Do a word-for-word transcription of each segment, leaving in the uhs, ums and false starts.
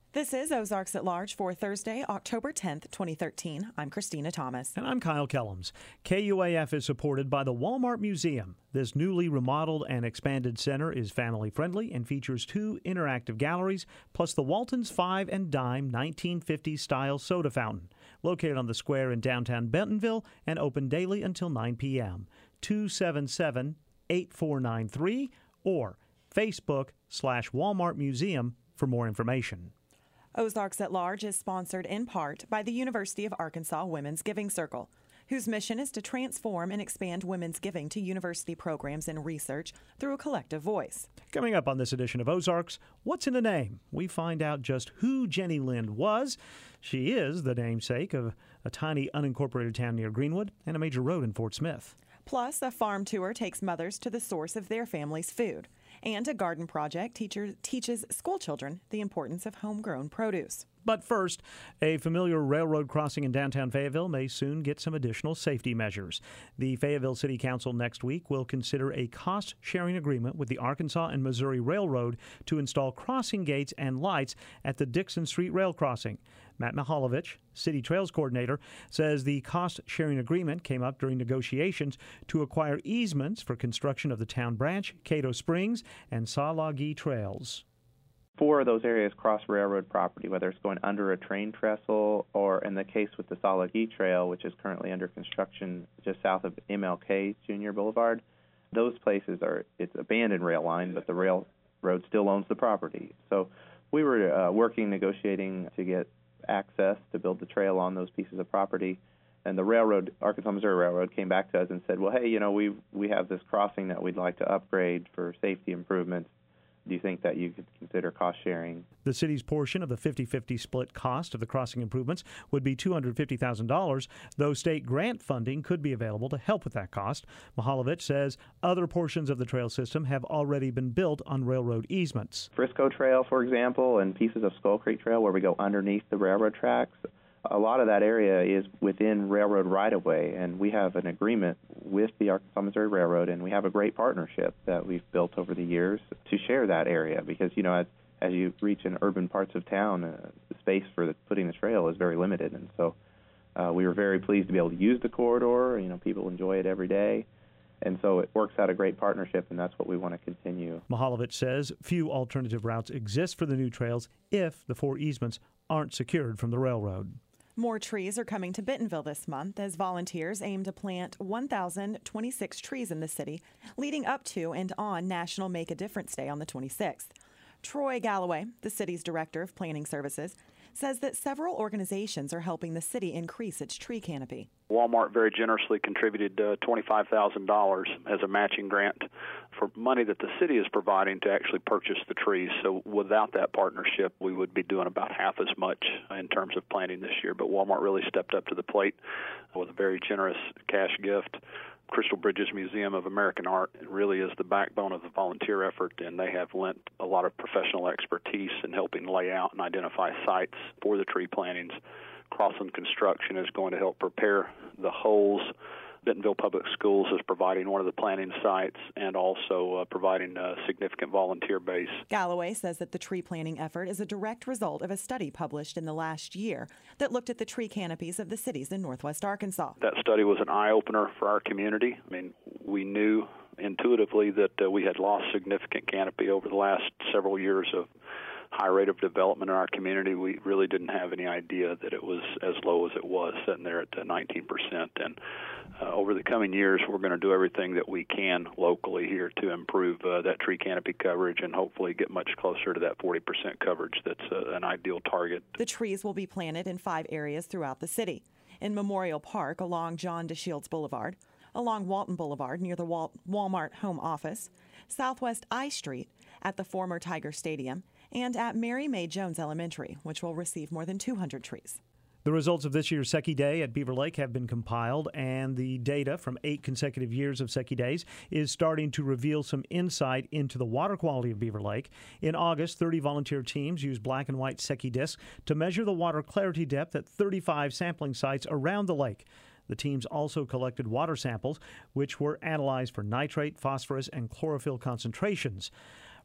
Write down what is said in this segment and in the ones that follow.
This is Ozarks at Large for Thursday, October tenth, twenty thirteen. I'm Christina Thomas. And I'm Kyle Kellums. K U A F is supported by the Walmart Museum. This newly remodeled and expanded center is family-friendly and features two interactive galleries, plus the Walton's Five and Dime nineteen fifties-style soda fountain, located on the square in downtown Bentonville and open daily until nine p.m. two seven seven, eight four nine three or Facebook slash Walmart Museum for more information. Ozarks at Large is sponsored in part by the University of Arkansas Women's Giving Circle, whose mission is to transform and expand women's giving to university programs and research through a collective voice. Coming up on this edition of Ozarks, What's in a Name? We find out just who Jenny Lind was. She is the namesake of a tiny unincorporated town near Greenwood and a major road in Fort Smith. Plus, a farm tour takes mothers to the source of their family's food. And a garden project teacher teaches school children the importance of homegrown produce. But first, a familiar railroad crossing in downtown Fayetteville may soon get some additional safety measures. The Fayetteville City Council next week will consider a cost-sharing agreement with the Arkansas and Missouri Railroad to install crossing gates and lights at the Dixon Street Rail crossing. Matt Mihalovich, City Trails Coordinator, says the cost-sharing agreement came up during negotiations to acquire easements for construction of the Town Branch, Cato Springs, and Saw-Log-E trails. Four of those areas cross railroad property, whether it's going under a train trestle or, in the case with the Saw-Log-E Trail, which is currently under construction just south of M L K Junior Boulevard. Those places are, it's abandoned rail line, but the railroad still owns the property. So we were uh, working, negotiating to get access to build the trail on those pieces of property. And the railroad, Arkansas Missouri Railroad, came back to us and said, well, hey, you know, we we have this crossing that we'd like to upgrade for safety improvements. Do you think that you could consider cost sharing? The city's portion of the fifty-fifty split cost of the crossing improvements would be two hundred fifty thousand dollars, though state grant funding could be available to help with that cost. Mihalovich says other portions of the trail system have already been built on railroad easements. Frisco Trail, for example, and pieces of Skull Creek Trail where we go underneath the railroad tracks. A lot of that area is within railroad right-of-way, and we have an agreement with the Arkansas Missouri Railroad, and we have a great partnership that we've built over the years to share that area because, you know, as, as you reach in urban parts of town, uh, the space for the, putting the trail is very limited, and so uh, we were very pleased to be able to use the corridor. You know, people enjoy it every day. And so it works out a great partnership, and that's what we want to continue. Mihalovich says few alternative routes exist for the new trails if the four easements aren't secured from the railroad. More trees are coming to Bentonville this month as volunteers aim to plant one thousand twenty-six trees in the city, leading up to and on National Make a Difference Day on the twenty-sixth. Troy Galloway, the city's director of planning services, says that several organizations are helping the city increase its tree canopy. Walmart very generously contributed uh, twenty-five thousand dollars as a matching grant for money that the city is providing to actually purchase the trees. So without that partnership, we would be doing about half as much in terms of planting this year. But Walmart really stepped up to the plate with a very generous cash gift. Crystal Bridges Museum of American Art really is the backbone of the volunteer effort, and they have lent a lot of professional expertise in helping lay out and identify sites for the tree plantings. Crossland Construction is going to help prepare the holes. Bentonville Public Schools is providing one of the planting sites and also uh, providing a significant volunteer base. Galloway says that the tree planting effort is a direct result of a study published in the last year that looked at the tree canopies of the cities in northwest Arkansas. That study was an eye-opener for our community. I mean, we knew intuitively that uh, we had lost significant canopy over the last several years of high rate of development in our community. We really didn't have any idea that it was as low as it was, sitting there at nineteen percent. And uh, over the coming years, we're going to do everything that we can locally here to improve uh, that tree canopy coverage and hopefully get much closer to that forty percent coverage that's uh, an ideal target. The trees will be planted in five areas throughout the city. In Memorial Park along John DeShields Boulevard, along Walton Boulevard near the Wal- Walmart home office, Southwest I Street at the former Tiger Stadium, and at Mary May Jones Elementary, which will receive more than two hundred trees. The results of this year's Secchi Day at Beaver Lake have been compiled, and the data from eight consecutive years of Secchi Days is starting to reveal some insight into the water quality of Beaver Lake. In August, thirty volunteer teams used black and white Secchi discs to measure the water clarity depth at thirty-five sampling sites around the lake. The teams also collected water samples, which were analyzed for nitrate, phosphorus, and chlorophyll concentrations.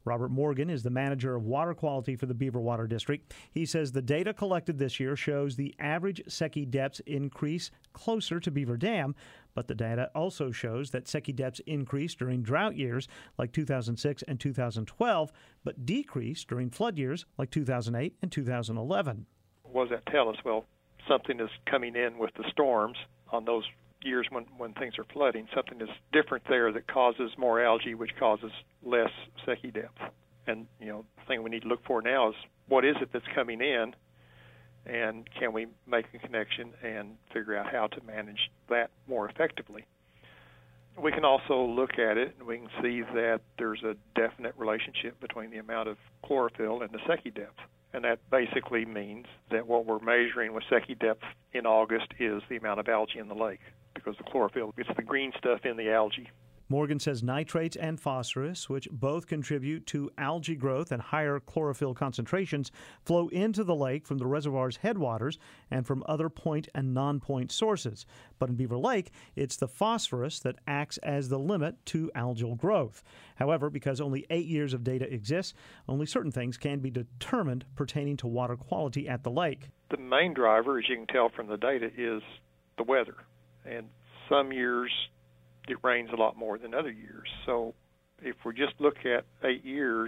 Robert Morgan is the manager of water quality for the Beaver Water District. He says the data collected this year shows the average Secchi depths increase closer to Beaver Dam, but the data also shows that Secchi depths increased during drought years like two thousand six and two thousand twelve, but decreased during flood years like two thousand eight and two thousand eleven. What does that tell us? Well, something is coming in with the storms on those years when, when things are flooding. Something is different there that causes more algae, which causes less Secchi depth. And, you know, the thing we need to look for now is what is it that's coming in, and can we make a connection and figure out how to manage that more effectively? We can also look at it, and we can see that there's a definite relationship between the amount of chlorophyll and the Secchi depth. And that basically means that what we're measuring with Secchi depth in August is the amount of algae in the lake, because the chlorophyll, it's the green stuff in the algae. Morgan says nitrates and phosphorus, which both contribute to algae growth and higher chlorophyll concentrations, flow into the lake from the reservoir's headwaters and from other point and non-point sources. But in Beaver Lake, it's the phosphorus that acts as the limit to algal growth. However, because only eight years of data exists, only certain things can be determined pertaining to water quality at the lake. The main driver, as you can tell from the data, is the weather. And some years it rains a lot more than other years. So if we just look at eight years,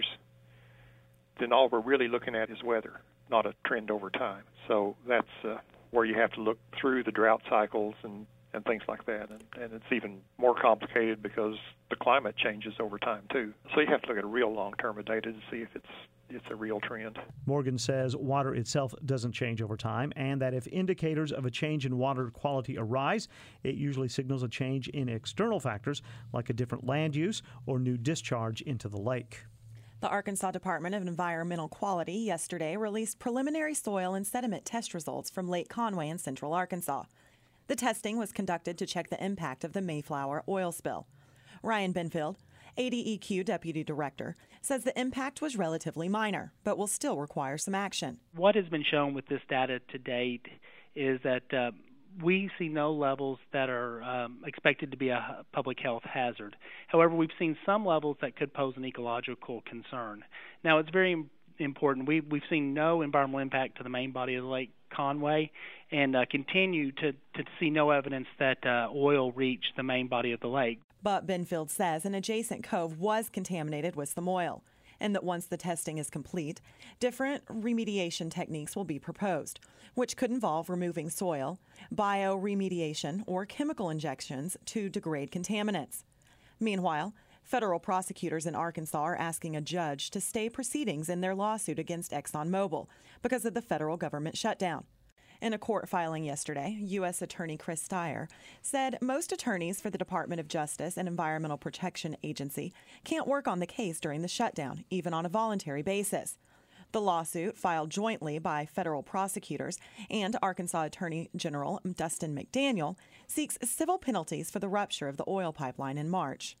then all we're really looking at is weather, not a trend over time. So that's uh, where you have to look through the drought cycles and, and things like that. And, and it's even more complicated because the climate changes over time, too. So you have to look at real long-term data to see if it's it's a real trend. Morgan says water itself doesn't change over time, and that if indicators of a change in water quality arise, it usually signals a change in external factors like a different land use or new discharge into the lake. The Arkansas Department of Environmental Quality yesterday released preliminary soil and sediment test results from Lake Conway in central Arkansas. The testing was conducted to check the impact of the Mayflower oil spill. Ryan Benfield, A D E Q Deputy Director, says the impact was relatively minor, but will still require some action. What has been shown with this data to date is that uh, we see no levels that are um, expected to be a public health hazard. However, we've seen some levels that could pose an ecological concern. Now, it's very important. We, we've seen no environmental impact to the main body of the Lake Conway, and uh, continue to, to see no evidence that uh, oil reached the main body of the lake. But Benfield says an adjacent cove was contaminated with some oil, and that once the testing is complete, different remediation techniques will be proposed, which could involve removing soil, bioremediation, or chemical injections to degrade contaminants. Meanwhile, federal prosecutors in Arkansas are asking a judge to stay proceedings in their lawsuit against ExxonMobil because of the federal government shutdown. In a court filing yesterday, U S Attorney Chris Steyer said most attorneys for the Department of Justice and Environmental Protection Agency can't work on the case during the shutdown, even on a voluntary basis. The lawsuit, filed jointly by federal prosecutors and Arkansas Attorney General Dustin McDaniel, seeks civil penalties for the rupture of the oil pipeline in March.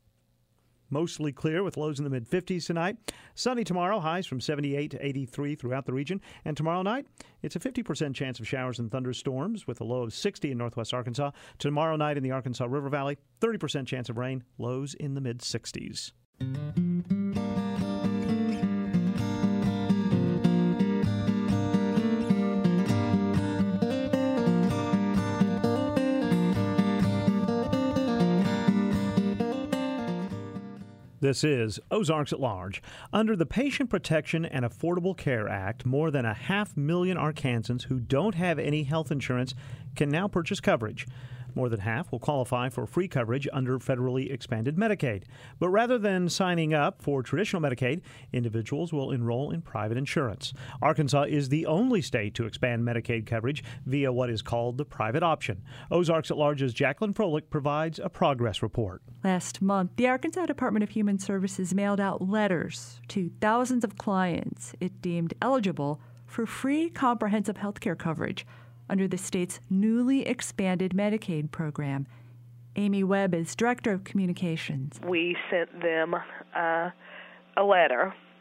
Mostly clear with lows in the mid-fifties tonight. Sunny tomorrow, highs from seventy-eight to eighty-three throughout the region. And tomorrow night, it's a fifty percent chance of showers and thunderstorms with a low of sixty in northwest Arkansas. Tomorrow night in the Arkansas River Valley, thirty percent chance of rain, lows in the mid-sixties. This is Ozarks at Large. Under the Patient Protection and Affordable Care Act, more than a half million Arkansans who don't have any health insurance can now purchase coverage. More than half will qualify for free coverage under federally expanded Medicaid. But rather than signing up for traditional Medicaid, individuals will enroll in private insurance. Arkansas is the only state to expand Medicaid coverage via what is called the private option. Ozarks at Large's Jacqueline Froelich provides a progress report. Last month, the Arkansas Department of Human Services mailed out letters to thousands of clients it deemed eligible for free comprehensive health care coverage under the state's newly expanded Medicaid program. Amy Webb is Director of Communications. We sent them uh, a letter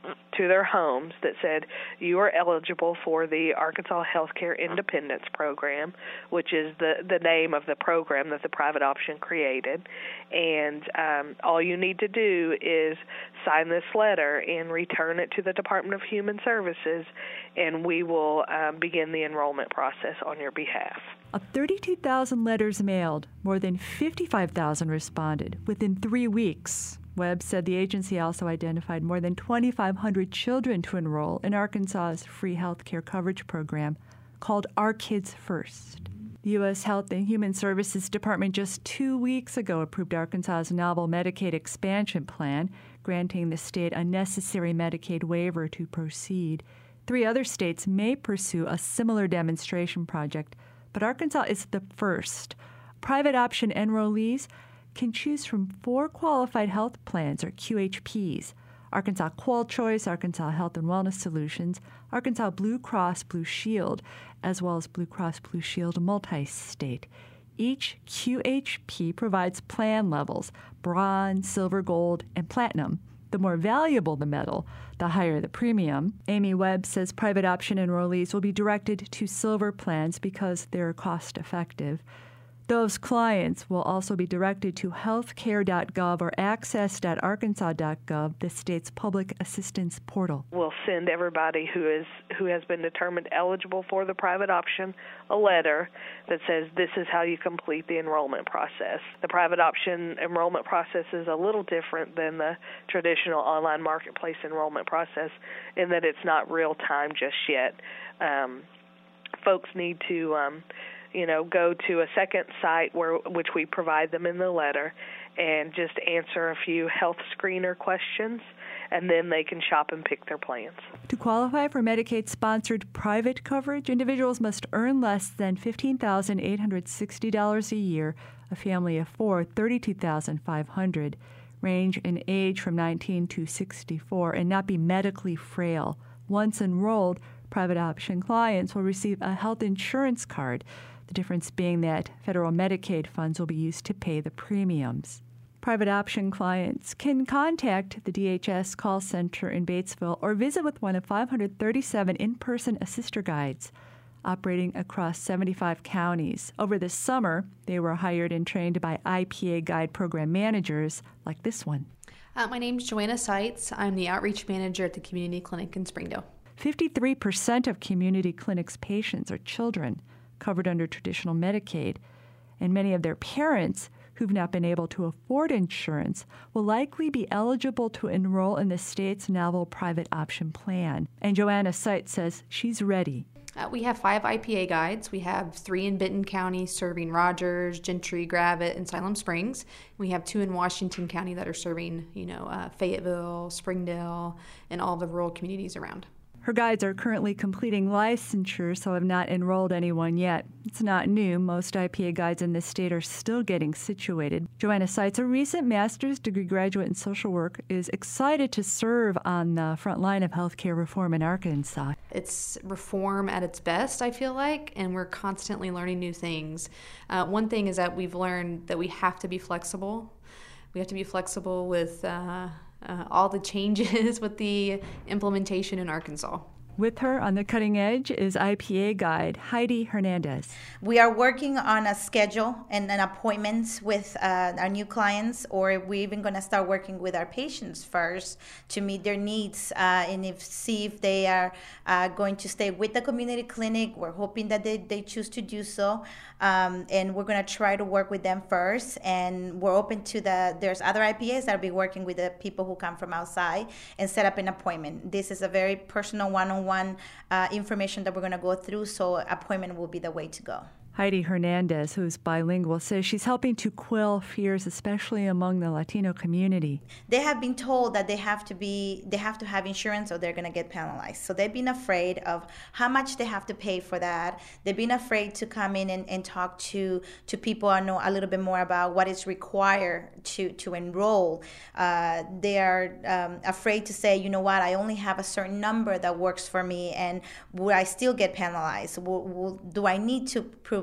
to their homes that said, you are eligible for the Arkansas Healthcare Independence Program, which is the, the name of the program that the private option created. And um, all you need to do is sign this letter and return it to the Department of Human Services, and we will um, begin the enrollment process on your behalf. Of thirty-two thousand letters mailed, more than fifty-five thousand responded within three weeks. Webb said the agency also identified more than twenty-five hundred children to enroll in Arkansas's free health care coverage program called Our Kids First. The U S Health and Human Services Department just two weeks ago approved Arkansas's novel Medicaid expansion plan, granting the state a necessary Medicaid waiver to proceed. Three other states may pursue a similar demonstration project, but Arkansas is the first. Private option enrollees can choose from four qualified health plans, or Q H Ps: Arkansas Qual Choice, Arkansas Health and Wellness Solutions, Arkansas Blue Cross Blue Shield, as well as Blue Cross Blue Shield Multi-State. Each Q H P provides plan levels: bronze, silver, gold, and platinum. The more valuable the medal, the higher the premium. Amy Webb says private option enrollees will be directed to silver plans because they're cost-effective. Those clients will also be directed to healthcare dot gov or access dot arkansas dot gov, the state's public assistance portal. We'll send everybody who is who has been determined eligible for the private option a letter that says this is how you complete the enrollment process. The private option enrollment process is a little different than the traditional online marketplace enrollment process in that it's not real time just yet. Um, folks need to um, you know, go to a second site where which we provide them in the letter and just answer a few health screener questions, and then they can shop and pick their plans. To qualify for Medicaid-sponsored private coverage, individuals must earn less than fifteen thousand eight hundred sixty dollars a year, a family of four, thirty-two thousand five hundred dollars, range in age from nineteen to sixty-four, and not be medically frail. Once enrolled, private option clients will receive a health insurance card, the difference being that federal Medicaid funds will be used to pay the premiums. Private option clients can contact the D H S call center in Batesville or visit with one of five hundred thirty-seven in-person assister guides operating across seventy-five counties. Over the summer, they were hired and trained by I P A guide program managers like this one. Uh, my name is Joanna Seitz. I'm the outreach manager at the community clinic in Springdale. fifty-three percent of community clinics' patients are children covered under traditional Medicaid, and many of their parents who've not been able to afford insurance will likely be eligible to enroll in the state's novel private option plan. And Joanna Seitz says she's ready. Uh, we have five I P A guides. We have three in Benton County serving Rogers, Gentry, Gravette, and Siloam Springs. We have two in Washington County that are serving, you know, uh, Fayetteville, Springdale, and all the rural communities around. Her guides are currently completing licensure, so have not enrolled anyone yet. It's not new. Most I P A guides in this state are still getting situated. Joanna Seitz, a recent master's degree graduate in social work, is excited to serve on the front line of healthcare reform in Arkansas. It's reform at its best, I feel like, and we're constantly learning new things. Uh, one thing is that we've learned that we have to be flexible. We have to be flexible with Uh, Uh, all the changes with the implementation in Arkansas. With her on the cutting edge is I P A guide Heidi Hernandez. We are working on a schedule and, and appointments with uh, our new clients, or we're even going to start working with our patients first to meet their needs uh, and if, see if they are uh, going to stay with the community clinic. We're hoping that they, they choose to do so. Um, and we're going to try to work with them first. And we're open to the, there's other I P As that will be working with the people who come from outside and set up an appointment. This is a very personal one-on-one one uh, information that we're going to go through, so appointment will be the way to go. Heidi Hernandez, who's bilingual, says she's helping to quell fears, especially among the Latino community. They have been told that they have to be, they have to have insurance or they're going to get penalized. So they've been afraid of how much they have to pay for that. They've been afraid to come in and, and talk to, to people and know a little bit more about what is required to, to enroll. Uh, they are um, afraid to say, you know what, I only have a certain number that works for me, and will I still get penalized? Will, will, do I need to prove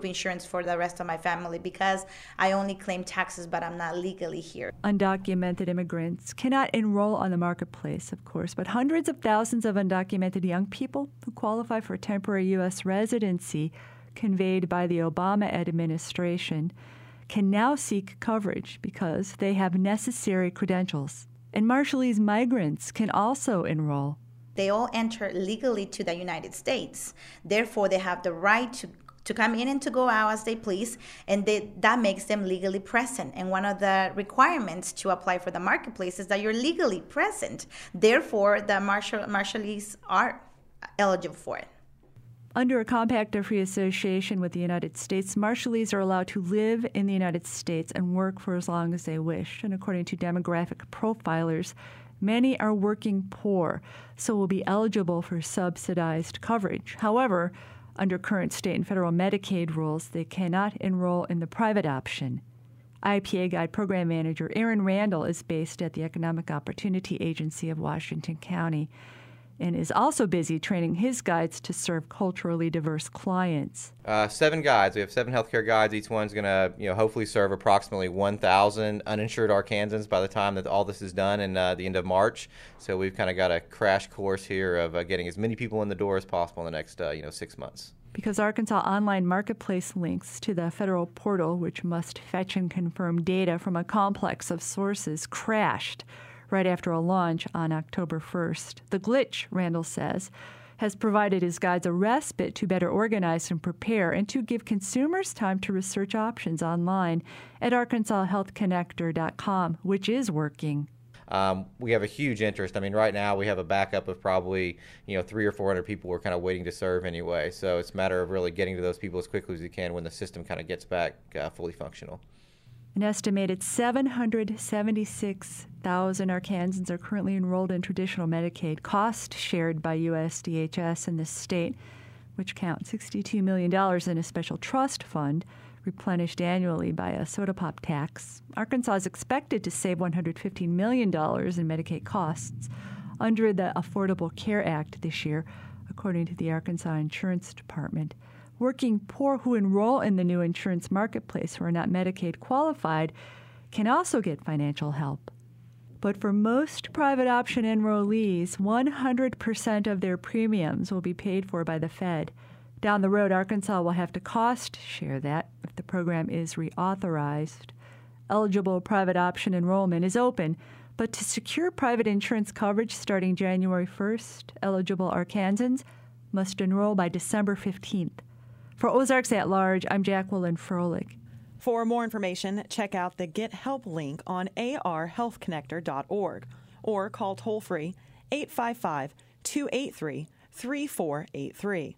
group insurance for the rest of my family because I only claim taxes, but I'm not legally here. Undocumented immigrants cannot enroll on the marketplace, of course, but hundreds of thousands of undocumented young people who qualify for temporary U S residency conveyed by the Obama administration can now seek coverage because they have necessary credentials. And Marshallese migrants can also enroll. They all enter legally to the United States. Therefore, they have the right to, to come in and to go out as they please, and they, that makes them legally present. And one of the requirements to apply for the marketplace is that you're legally present. Therefore, the Marshall, Marshallese are eligible for it. Under a compact of free association with the United States, Marshallese are allowed to live in the United States and work for as long as they wish. And according to demographic profilers, many are working poor, so will be eligible for subsidized coverage. However, under current state and federal Medicaid rules, they cannot enroll in the private option. I P A Guide Program Manager Aaron Randall is based at the Economic Opportunity Agency of Washington County and is also busy training his guides to serve culturally diverse clients. Uh, seven guides. We have seven healthcare guides. Each one's going to, you know, hopefully serve approximately one thousand uninsured Arkansans by the time that all this is done in uh, the end of March. So we've kind of got a crash course here of uh, getting as many people in the door as possible in the next, uh, you know, six months. Because Arkansas Online Marketplace links to the federal portal, which must fetch and confirm data from a complex of sources, crashed right after a launch on October first. The glitch, Randall says, has provided his guides a respite to better organize and prepare and to give consumers time to research options online at arkansas health connector dot com, which is working. Um, we have a huge interest. I mean, right now we have a backup of probably, you know, three or four hundred people we're kind of waiting to serve anyway. So it's a matter of really getting to those people as quickly as we can when the system kind of gets back uh, fully functional. An estimated seven hundred seventy-six thousand Arkansans are currently enrolled in traditional Medicaid, cost shared by U S D H S in this state, which counts sixty-two million dollars in a special trust fund replenished annually by a soda pop tax. Arkansas is expected to save one hundred fifteen million dollars in Medicaid costs under the Affordable Care Act this year, according to the Arkansas Insurance Department. Working poor who enroll in the new insurance marketplace who are not Medicaid qualified can also get financial help. But for most private option enrollees, one hundred percent of their premiums will be paid for by the Fed. Down the road, Arkansas will have to cost share that if the program is reauthorized. Eligible private option enrollment is open, but to secure private insurance coverage starting January first, eligible Arkansans must enroll by December fifteenth. For Ozarks at Large, I'm Jacqueline Froelich. For more information, check out the Get Help link on a r health connector dot org or call toll-free eight five five, two eight three, three four eight three.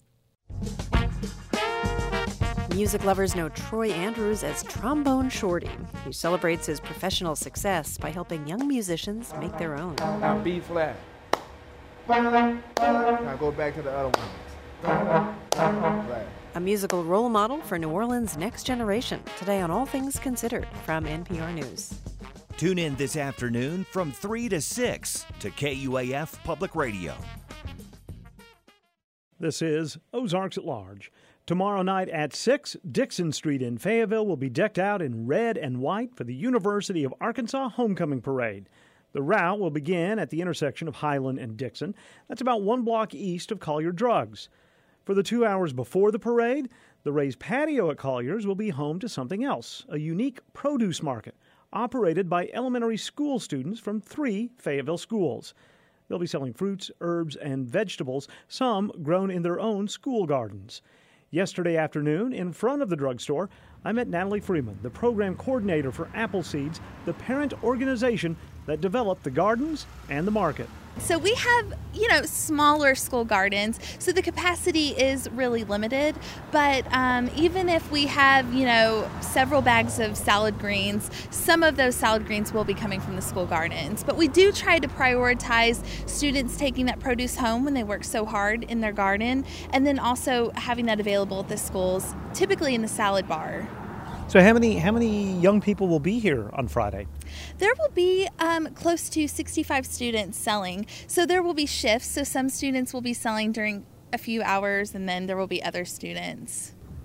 Music lovers know Troy Andrews as Trombone Shorty, who celebrates his professional success by helping young musicians make their own. Now B flat. Now go back to the other one. Flat. A musical role model for New Orleans' next generation. Today on All Things Considered from N P R News. Tune in this afternoon from three to six to K U A F Public Radio. This is Ozarks at Large. Tomorrow night at six, Dixon Street in Fayetteville will be decked out in red and white for the University of Arkansas Homecoming Parade. The route will begin at the intersection of Highland and Dixon. That's about one block east of Collier Drugs. For the two hours before the parade, the raised patio at Collier's will be home to something else, a unique produce market operated by elementary school students from three Fayetteville schools. They'll be selling fruits, herbs, and vegetables, some grown in their own school gardens. Yesterday afternoon, in front of the drugstore, I met Natalie Freeman, the program coordinator for Appleseeds, the parent organization that developed the gardens and the market. So we have, you know, smaller school gardens, so the capacity is really limited. But um, even if we have, you know, several bags of salad greens, some of those salad greens will be coming from the school gardens. But we do try to prioritize students taking that produce home when they work so hard in their garden, and then also having that available at the schools, typically in the salad bar. So how many how many young people will be here on Friday? There will be um, close to sixty-five students selling. So there will be shifts. So some students will be selling during a few hours, and then there will be other students.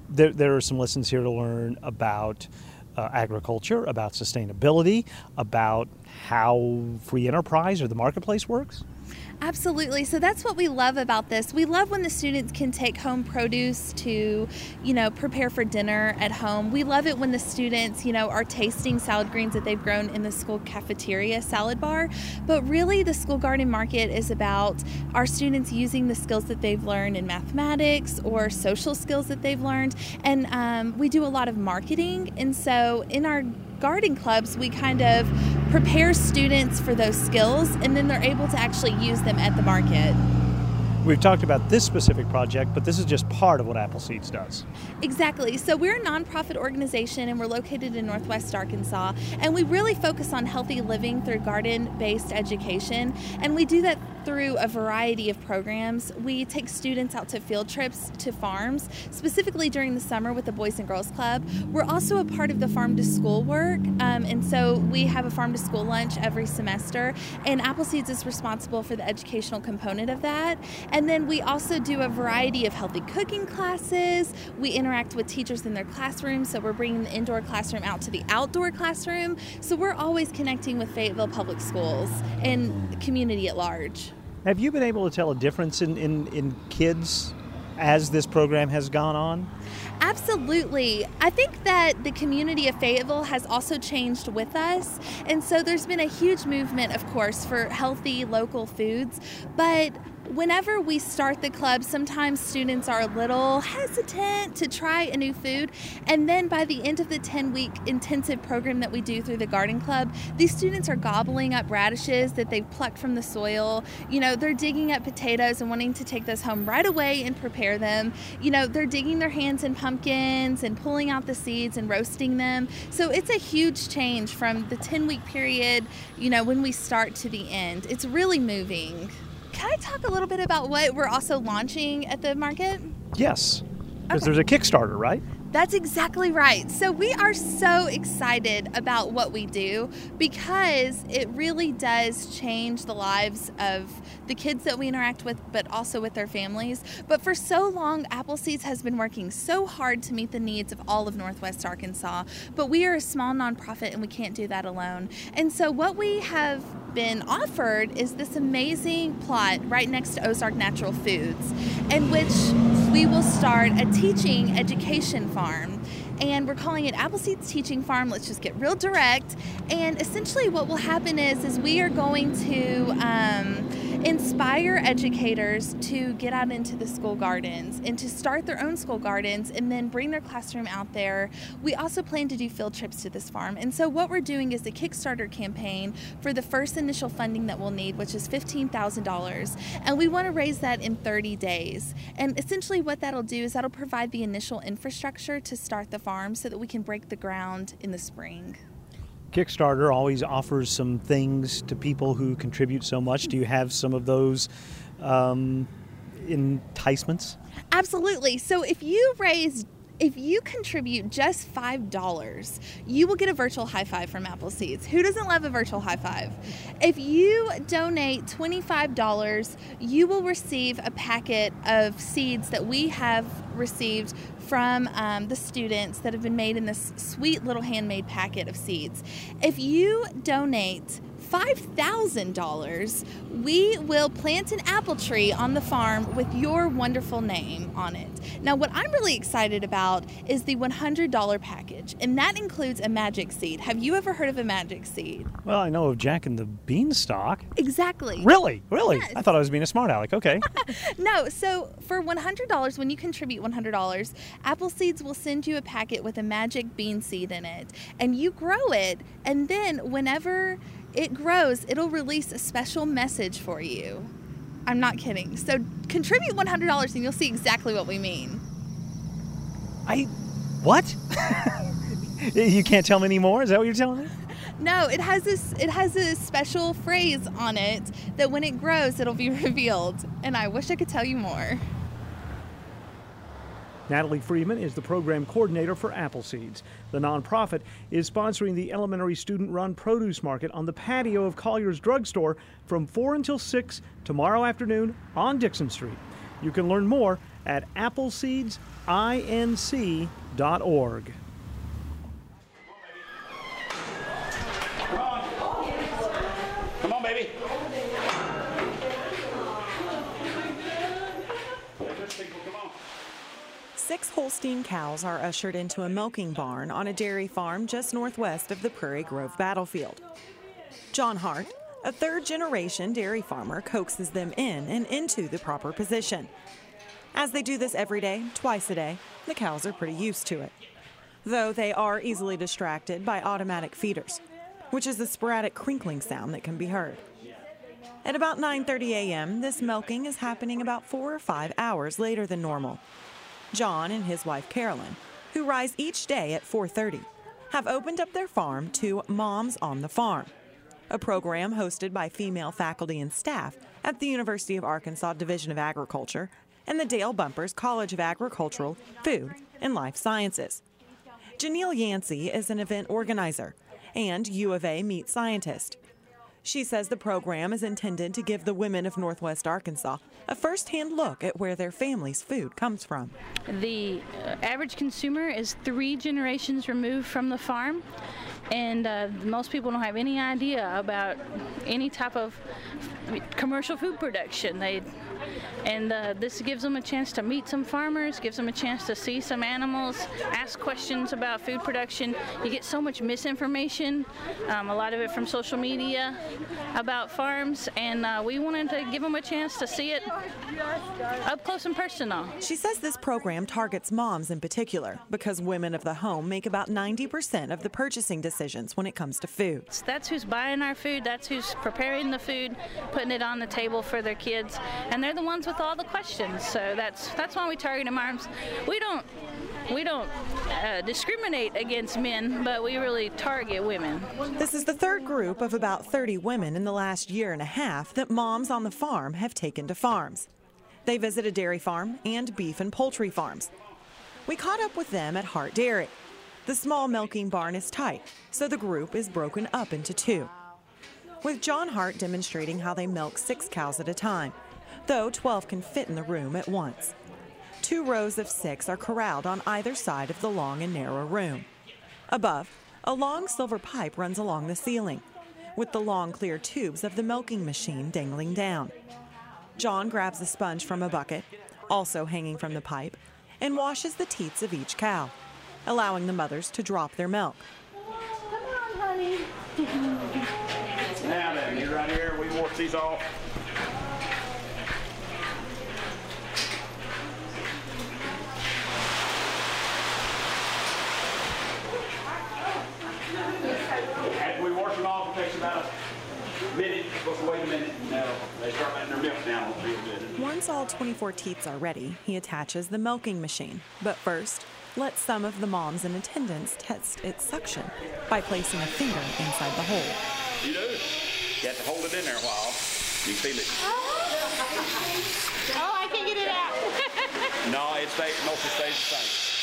there, there are some lessons here to learn about uh, agriculture, about sustainability, about how free enterprise or the marketplace works. Absolutely. So that's what we love about this. We love when the students can take home produce to, you know, prepare for dinner at home. We love it when the students, you know, are tasting salad greens that they've grown in the school cafeteria salad bar. But really the school garden market is about our students using the skills that they've learned in mathematics or social skills that they've learned. And um, we do a lot of marketing. And so in our garden clubs, we kind of prepare students for those skills, and then they're able to actually use them at the market. We've talked about this specific project, but this is just part of what Appleseeds does. Exactly. So we're a nonprofit organization, and we're located in Northwest Arkansas, and we really focus on healthy living through garden-based education, and we do that through a variety of programs. We take students out to field trips to farms, specifically during the summer with the Boys and Girls Club. We're also a part of the Farm to School work, um, and so we have a Farm to School lunch every semester, and Appleseeds is responsible for the educational component of that. And then we also do a variety of healthy cooking classes. We interact with teachers in their classrooms, so we're bringing the indoor classroom out to the outdoor classroom. So we're always connecting with Fayetteville Public Schools and the community at large. Have you been able to tell a difference in, in, in kids as this program has gone on? Absolutely. I think that the community of Fayetteville has also changed with us. And so there's been a huge movement, of course, for healthy local foods. But whenever we start the club, sometimes students are a little hesitant to try a new food. And then by the end of the ten-week intensive program that we do through the garden club, these students are gobbling up radishes that they've plucked from the soil. You know, they're digging up potatoes and wanting to take those home right away and prepare them. You know, they're digging their hands in pumpkins and pulling out the seeds and roasting them. So it's a huge change from the ten-week period, you know, when we start to the end. It's really moving. Can I talk a little bit about what we're also launching at the market? Yes, because Okay. there's a Kickstarter, right? That's exactly right. So we are so excited about what we do because it really does change the lives of the kids that we interact with, but also with their families. But for so long, Appleseeds has been working so hard to meet the needs of all of Northwest Arkansas. But we are a small nonprofit and we can't do that alone. And so what we have been offered is this amazing plot right next to Ozark Natural Foods, in which we will start a teaching education farm. And we're calling it Appleseeds Teaching Farm. Let's just get real direct. And essentially what will happen is, is we are going to um, inspire educators to get out into the school gardens and to start their own school gardens and then bring their classroom out there. We also plan to do field trips to this farm. And so what we're doing is a Kickstarter campaign for the first initial funding that we'll need, which is fifteen thousand dollars. And we want to raise that in thirty days. And essentially what that'll do is that'll provide the initial infrastructure to start the farm so that we can break the ground in the spring. Kickstarter always offers some things to people who contribute so much. Do you have some of those um, enticements? Absolutely. So if you raise If you contribute just five dollars, you will get a virtual high five from Appleseeds. Who doesn't love a virtual high five? If you donate twenty-five dollars, you will receive a packet of seeds that we have received from um, the students that have been made in this sweet little handmade packet of seeds. If you donate five thousand dollars, we will plant an apple tree on the farm with your wonderful name on it. Now, what I'm really excited about is the one hundred dollars package, and that includes a magic seed. Have you ever heard of a magic seed? Well, I know of Jack and the Beanstalk. Exactly. Really? Really? Yes. I thought I was being a smart aleck. Okay. No, so for one hundred dollars, when you contribute one hundred dollars, Appleseeds will send you a packet with a magic bean seed in it, and you grow it, and then whenever it grows, it'll release a special message for you. I'm not kidding. So contribute one hundred dollars and you'll see exactly what we mean. I, what? You can't tell me anymore? Is that what you're telling me? No, it has this. It has a special phrase on it that when it grows, it'll be revealed. And I wish I could tell you more. Natalie Freeman is the program coordinator for Appleseeds. The nonprofit is sponsoring the elementary student-run produce market on the patio of Collier's Drugstore from four until six tomorrow afternoon on Dixon Street. You can learn more at appleseeds inc dot org. Come on. Come on, baby. Six Holstein cows are ushered into a milking barn on a dairy farm just northwest of the Prairie Grove battlefield. John Hart, a third-generation dairy farmer, coaxes them in and into the proper position. As they do this every day, twice a day, the cows are pretty used to it. Though they are easily distracted by automatic feeders, which is the sporadic crinkling sound that can be heard. At about nine thirty a m, this milking is happening about four or five hours later than normal. John and his wife Carolyn, who rise each day at four thirty, have opened up their farm to Moms on the Farm, a program hosted by female faculty and staff at the University of Arkansas Division of Agriculture and the Dale Bumpers College of Agricultural, Food, and Life Sciences. Janelle Yancey is an event organizer and U of A meat scientist. She says the program is intended to give the women of Northwest Arkansas a first-hand look at where their family's food comes from. The uh, average consumer is three generations removed from the farm, and uh, most people don't have any idea about any type of commercial food production. They And uh, this gives them a chance to meet some farmers, gives them a chance to see some animals, ask questions about food production. You get so much misinformation, um, a lot of it from social media about farms, and uh, we wanted to give them a chance to see it up close and personal. She says this program targets moms in particular because women of the home make about ninety percent of the purchasing decisions when it comes to food. That's who's buying our food, that's who's preparing the food, putting it on the table for their kids, and they're the ones with all the questions. So that's that's why we target moms. We don't we don't uh, discriminate against men, but we really target women. This is the third group of about thirty women in the last year and a half that Moms on the Farm have taken to farms. They visit a dairy farm and beef and poultry farms. We caught up with them at Hart Dairy. The small milking barn is tight, so the group is broken up into two, with John Hart demonstrating how they milk six cows at a time, though twelve can fit in the room at once. Two rows of six are corralled on either side of the long and narrow room. Above, a long silver pipe runs along the ceiling, with the long clear tubes of the milking machine dangling down. John grabs a sponge from a bucket, also hanging from the pipe, and washes the teats of each cow, allowing the mothers to drop their milk. Come on, honey. Now then, you right here, we wash these off. After we wash them off, it takes about a minute. Supposed to wait a minute. Now they start letting their milk down real good. Once all twenty-four teats are ready, he attaches the milking machine. But first, let some of the moms in attendance test its suction by placing a finger inside the hole. You do. You have to hold it in there a while. You feel it. Oh, I can get it out. No, it stays, mostly stays the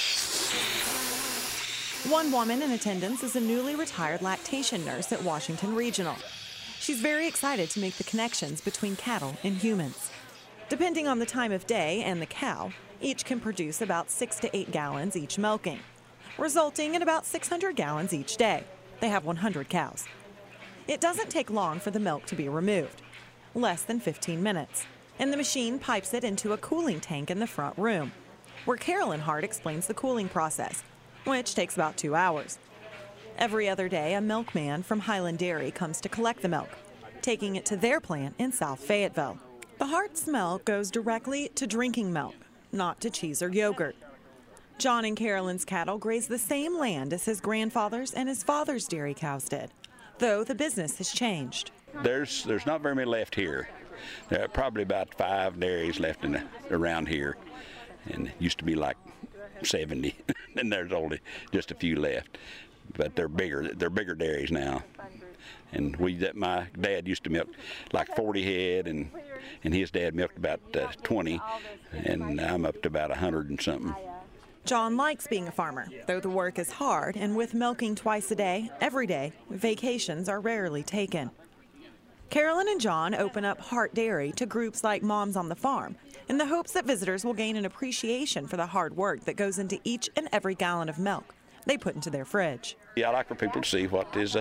same. One woman in attendance is a newly retired lactation nurse at Washington Regional. She's very excited to make the connections between cattle and humans. Depending on the time of day and the cow, each can produce about six to eight gallons each milking, resulting in about six hundred gallons each day. They have one hundred cows. It doesn't take long for the milk to be removed, less than fifteen minutes, and the machine pipes it into a cooling tank in the front room, where Carolyn Hart explains the cooling process, which takes about two hours. Every other day, a milkman from Highland Dairy comes to collect the milk, taking it to their plant in South Fayetteville. The Hart's milk goes directly to drinking milk, not to cheese or yogurt. John and Carolyn's cattle graze the same land as his grandfather's and his father's dairy cows did, though the business has changed. There's there's not very many left here. There are probably about five dairies left in the, around here, and it used to be like seventy, and there's only just a few left. But they're bigger. They're bigger dairies now. And we, that my dad used to milk like forty head, and and his dad milked about uh, twenty, and I'm up to about a hundred and something. John likes being a farmer, though the work is hard, and with milking twice a day, every day, vacations are rarely taken. Carolyn and John open up Hart Dairy to groups like Moms on the Farm in the hopes that visitors will gain an appreciation for the hard work that goes into each and every gallon of milk they put into their fridge. Yeah, I like for people to see what is uh,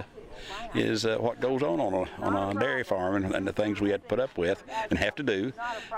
is uh, what goes on on a, on a dairy farm and, and the things we have to put up with and have to do,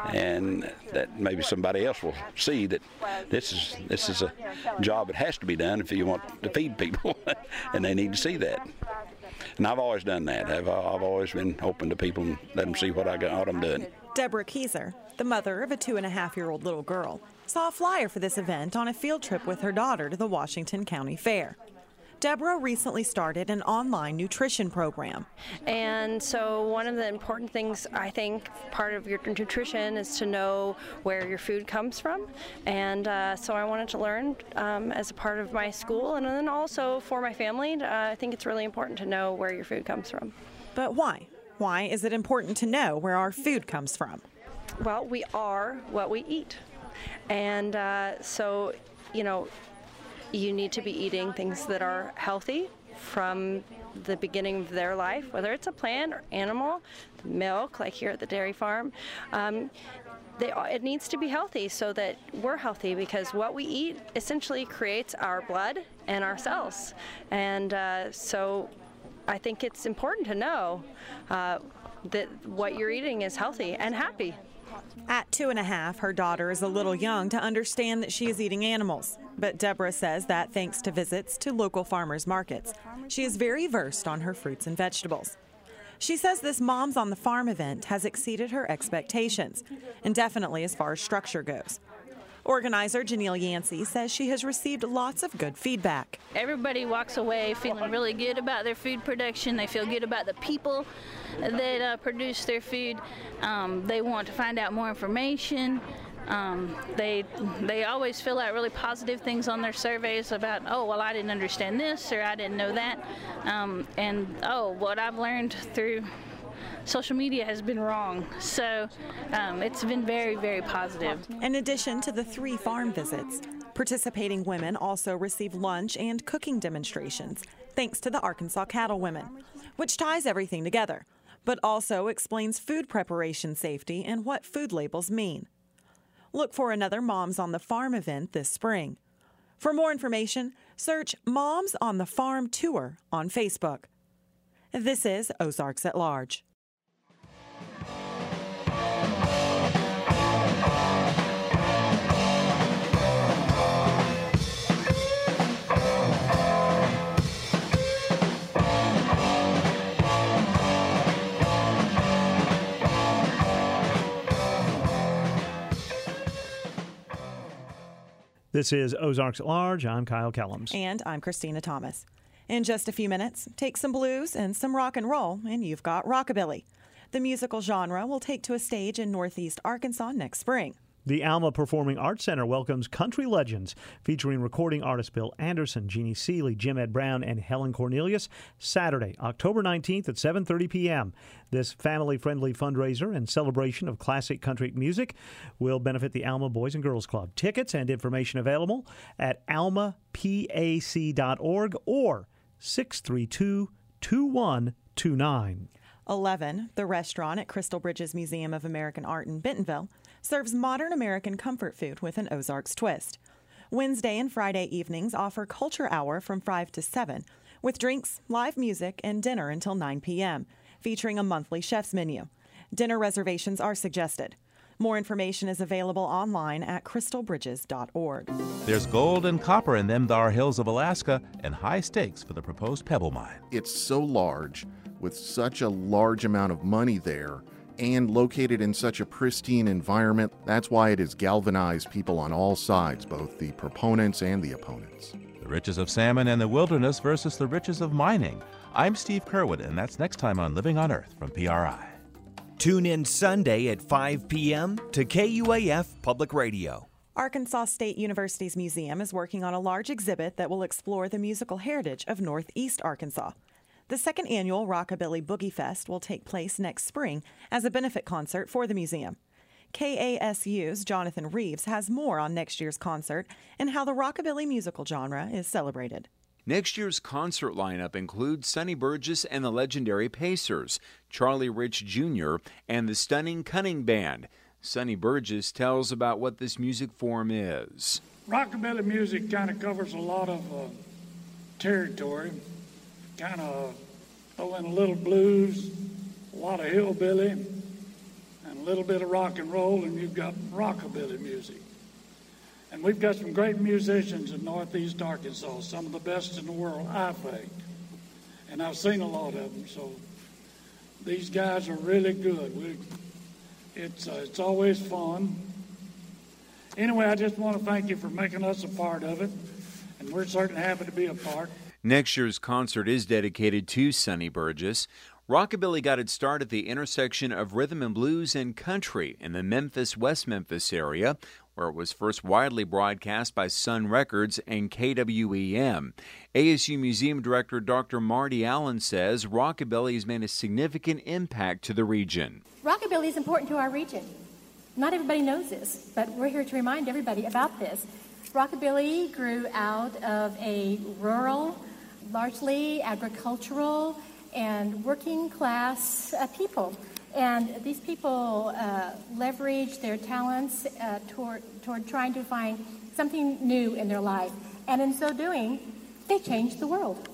and that maybe somebody else will see that this is this is a job that has to be done if you want to feed people, and they need to see that. And I've always done that. I've, I've always been open to people and let them see what I got, what I'm doing. Deborah Kieser, the mother of a two and a half year old little girl, saw a flyer for this event on a field trip with her daughter to the Washington County Fair. Deborah recently started an online nutrition program. And so one of the important things, I think, part of your nutrition is to know where your food comes from. And uh, so I wanted to learn um, as a part of my school, and then also for my family. Uh, I think it's really important to know where your food comes from. But why? Why is it important to know where our food comes from? Well, we are what we eat. And uh, so, you know, you need to be eating things that are healthy from the beginning of their life, whether it's a plant or animal, milk, like here at the dairy farm. Um, they, it needs to be healthy so that we're healthy, because what we eat essentially creates our blood and our cells. And uh, so I think it's important to know uh, that what you're eating is healthy and happy. At two and a half, her daughter is a little young to understand that she is eating animals. But Deborah says that thanks to visits to local farmers markets, she is very versed on her fruits and vegetables. She says this Moms on the Farm event has exceeded her expectations, and definitely as far as structure goes. Organizer Janelle Yancey says she has received lots of good feedback. Everybody walks away feeling really good about their food production. They feel good about the people that uh, produce their food. Um, they want to find out more information. Um, they they always fill out really positive things on their surveys about, oh, well, I didn't understand this, or I didn't know that. Um, and, oh, what I've learned through social media has been wrong. So um, it's been very, very positive. In addition to the three farm visits, participating women also receive lunch and cooking demonstrations, thanks to the Arkansas Cattle Women, which ties everything together, but also explains food preparation safety and what food labels mean. Look for another Moms on the Farm event this spring. For more information, search Moms on the Farm Tour on Facebook. This is Ozarks at Large. This is Ozarks at Large. I'm Kyle Kellums. And I'm Christina Thomas. In just a few minutes, take some blues and some rock and roll, and you've got rockabilly. The musical genre will take to a stage in Northeast Arkansas next spring. The Alma Performing Arts Center welcomes Country Legends, featuring recording artists Bill Anderson, Jeannie Seeley, Jim Ed Brown, and Helen Cornelius, Saturday, October nineteenth at seven thirty p.m. This family-friendly fundraiser and celebration of classic country music will benefit the Alma Boys and Girls Club. Tickets and information available at alma pac dot org or six three two, two one two nine. eleven, the restaurant at Crystal Bridges Museum of American Art in Bentonville, serves modern American comfort food with an Ozarks twist. Wednesday and Friday evenings offer Culture Hour from five to seven, with drinks, live music, and dinner until nine p.m., featuring a monthly chef's menu. Dinner reservations are suggested. More information is available online at crystal bridges dot org. There's gold and copper in them thar hills of Alaska, and high stakes for the proposed Pebble Mine. It's so large, with such a large amount of money there, and located in such a pristine environment. That's why it has galvanized people on all sides, both the proponents and the opponents. The riches of salmon and the wilderness versus the riches of mining. I'm Steve Kerwood, and that's next time on Living on Earth from P R I. Tune in Sunday at five p.m. to K U A F Public Radio. Arkansas State University's museum is working on a large exhibit that will explore the musical heritage of Northeast Arkansas. The second annual Rockabilly Boogie Fest will take place next spring as a benefit concert for the museum. K A S U's Jonathan Reeves has more on next year's concert and how the rockabilly musical genre is celebrated. Next year's concert lineup includes Sonny Burgess and the legendary Pacers, Charlie Rich Junior, and the Stunning Cunning Band. Sonny Burgess tells about what this music form is. Rockabilly music kind of covers a lot of uh, territory, kind of throw in a little blues, a lot of hillbilly, and a little bit of rock and roll, and you've got rockabilly music. And we've got some great musicians in Northeast Arkansas, some of the best in the world, I think. And I've seen a lot of them, so these guys are really good. We, it's, uh, it's always fun. Anyway, I just want to thank you for making us a part of it, and we're certainly happy to be a part. Next year's concert is dedicated to Sonny Burgess. Rockabilly got its start at the intersection of rhythm and blues and country in the Memphis, West Memphis area, where it was first widely broadcast by Sun Records and K W E M. A S U Museum Director Doctor Marty Allen says rockabilly has made a significant impact to the region. Rockabilly is important to our region. Not everybody knows this, but we're here to remind everybody about this. Rockabilly grew out of a rural, largely agricultural, and working class uh, people. And these people uh, leverage their talents uh, toward, toward trying to find something new in their life. And in so doing, they changed the world.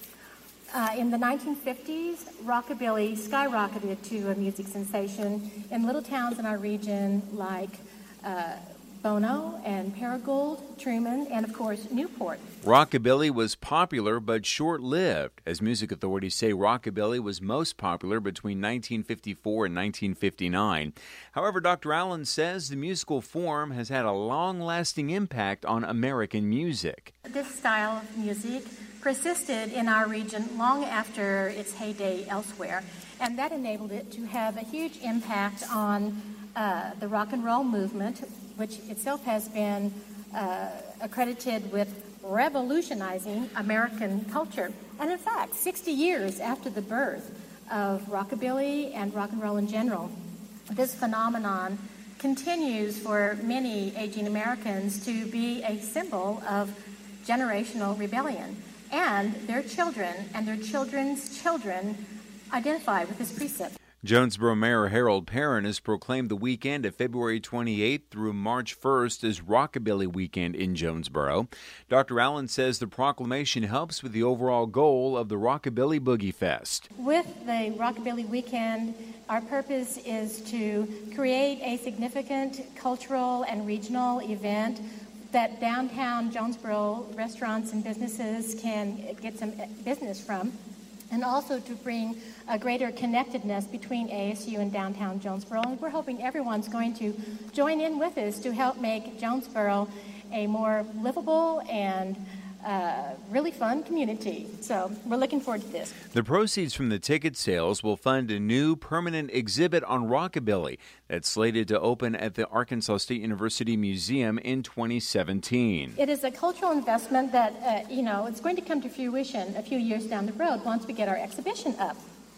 Uh, in the nineteen fifties, rockabilly skyrocketed to a music sensation in little towns in our region like uh, Bono and Paragould, Truman, and of course Newport. Rockabilly was popular but short-lived, as music authorities say rockabilly was most popular between nineteen fifty-four and nineteen fifty-nine. However, Doctor Allen says the musical form has had a long-lasting impact on American music. This style of music persisted in our region long after its heyday elsewhere, and that enabled it to have a huge impact on uh, the rock and roll movement, which itself has been uh, accredited with revolutionizing American culture. And in fact, sixty years after the birth of rockabilly and rock and roll in general, this phenomenon continues for many aging Americans to be a symbol of generational rebellion. And their children and their children's children identify with this precept. Jonesboro Mayor Harold Perrin has proclaimed the weekend of February twenty-eighth through March first as Rockabilly Weekend in Jonesboro. Doctor Allen says the proclamation helps with the overall goal of the Rockabilly Boogie Fest. With the Rockabilly Weekend, our purpose is to create a significant cultural and regional event that downtown Jonesboro restaurants and businesses can get some business from, and also to bring a greater connectedness between A S U and downtown Jonesboro. And we're hoping everyone's going to join in with us to help make Jonesboro a more livable and uh, really fun community. So we're looking forward to this. The proceeds from the ticket sales will fund a new permanent exhibit on rockabilly that's slated to open at the Arkansas State University Museum in twenty seventeen. It is a cultural investment that, uh, you know, it's going to come to fruition a few years down the road once we get our exhibition up.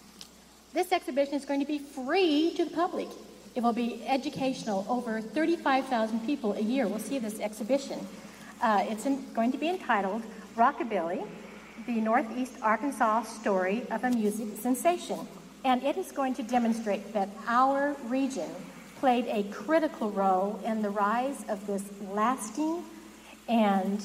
This exhibition is going to be free to the public. It will be educational. Over thirty-five thousand people a year will see this exhibition. Uh, it's in, going to be entitled Rockabilly, the Northeast Arkansas Story of a Music Sensation. And it is going to demonstrate that our region played a critical role in the rise of this lasting and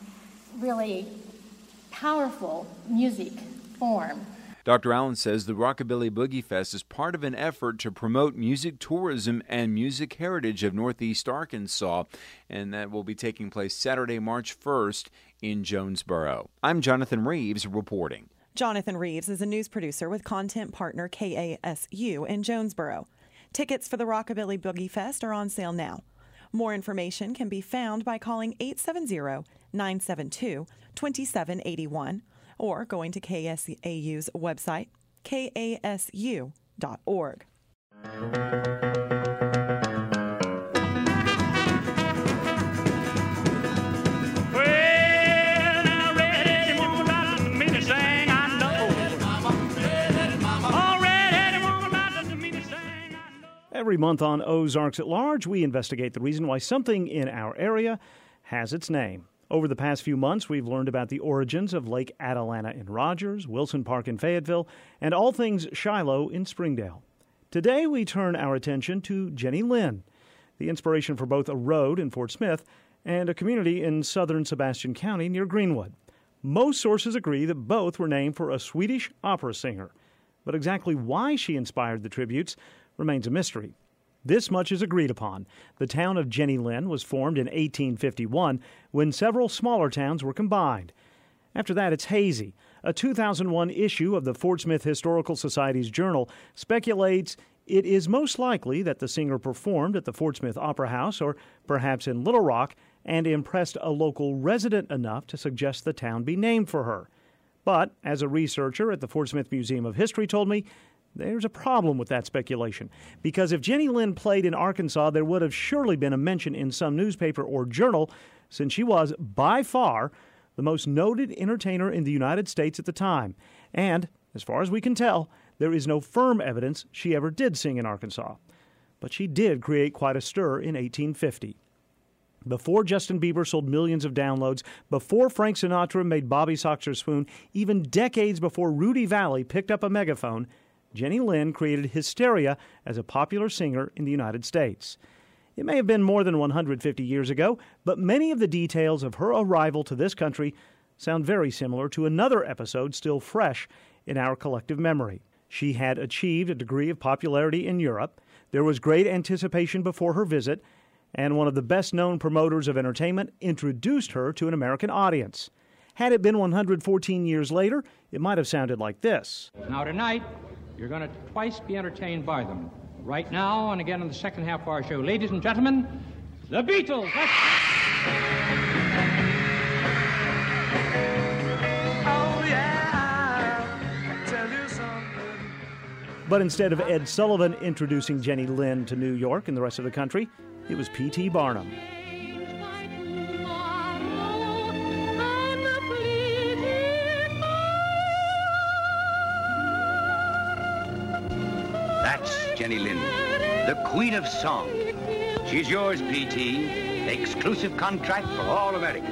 really powerful music form. Doctor Allen says the Rockabilly Boogie Fest is part of an effort to promote music tourism and music heritage of Northeast Arkansas, and that will be taking place Saturday, March first in Jonesboro. I'm Jonathan Reeves reporting. Jonathan Reeves is a news producer with content partner K A S U in Jonesboro. Tickets for the Rockabilly Boogie Fest are on sale now. More information can be found by calling eight seven zero, nine seven two, two seven eight one or going to K S A U's website, K A S U dot org. Every month on Ozarks at Large, we investigate the reason why something in our area has its name. Over the past few months, we've learned about the origins of Lake Atalanta in Rogers, Wilson Park in Fayetteville, and all things Shiloh in Springdale. Today we turn our attention to Jenny Lind, the inspiration for both a road in Fort Smith and a community in southern Sebastian County near Greenwood. Most sources agree that both were named for a Swedish opera singer, but exactly why she inspired the tributes remains a mystery. This much is agreed upon. The town of Jenny Lind was formed in eighteen fifty-one when several smaller towns were combined. After that, it's hazy. A two thousand one issue of the Fort Smith Historical Society's journal speculates it is most likely that the singer performed at the Fort Smith Opera House or perhaps in Little Rock and impressed a local resident enough to suggest the town be named for her. But, as a researcher at the Fort Smith Museum of History told me, there's a problem with that speculation, because if Jenny Lind played in Arkansas, there would have surely been a mention in some newspaper or journal, since she was, by far, the most noted entertainer in the United States at the time. And, as far as we can tell, there is no firm evidence she ever did sing in Arkansas. But she did create quite a stir in eighteen fifty. Before Justin Bieber sold millions of downloads, before Frank Sinatra made Bobby Soxer swoon, even decades before Rudy Valley picked up a megaphone, Jenny Lind created hysteria as a popular singer in the United States. It may have been more than one hundred fifty years ago, but many of the details of her arrival to this country sound very similar to another episode still fresh in our collective memory. She had achieved a degree of popularity in Europe, there was great anticipation before her visit, and one of the best-known promoters of entertainment introduced her to an American audience. Had it been one hundred fourteen years later, it might have sounded like this. Now tonight, you're going to twice be entertained by them. Right now, and again in the second half of our show. Ladies and gentlemen, the Beatles. Let's... Oh, yeah, I'll tell you something. But instead of Ed Sullivan introducing Jenny Lind to New York and the rest of the country, it was P T Barnum. That's Jenny Lind, the Queen of Song. She's yours, P T. Exclusive contract for all America.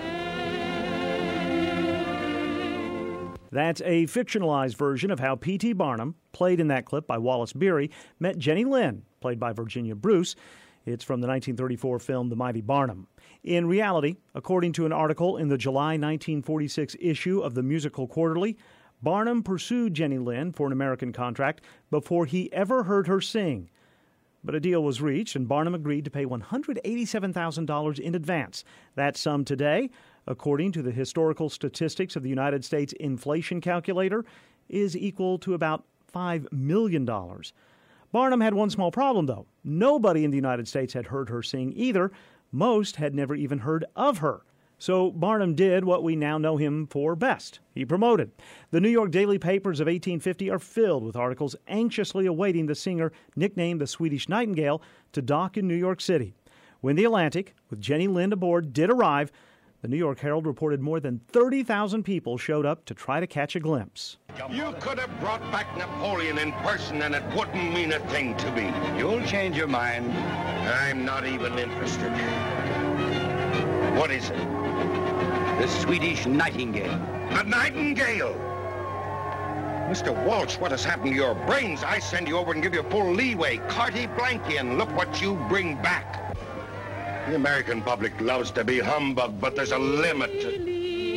That's a fictionalized version of how P T Barnum, played in that clip by Wallace Beery, met Jenny Lind, played by Virginia Bruce. It's from the nineteen thirty-four film The Mighty Barnum. In reality, according to an article in the July nineteen forty-six issue of the Musical Quarterly, Barnum pursued Jenny Lind for an American contract before he ever heard her sing. But a deal was reached, and Barnum agreed to pay one hundred eighty-seven thousand dollars in advance. That sum today, according to the Historical Statistics of the United States Inflation Calculator, is equal to about five million dollars. Barnum had one small problem, though. Nobody in the United States had heard her sing either. Most had never even heard of her. So Barnum did what we now know him for best. He promoted. The New York daily papers of eighteen fifty are filled with articles anxiously awaiting the singer, nicknamed the Swedish Nightingale, to dock in New York City. When the Atlantic, with Jenny Lind aboard, did arrive, the New York Herald reported more than thirty thousand people showed up to try to catch a glimpse. You could have brought back Napoleon in person and it wouldn't mean a thing to me. You'll change your mind. I'm not even interested. What is it? The Swedish Nightingale. A Nightingale? Mister Walsh, what has happened to your brains? I send you over and give you full leeway. Carty Blankian, look what you bring back. The American public loves to be humbug, but there's a limit to...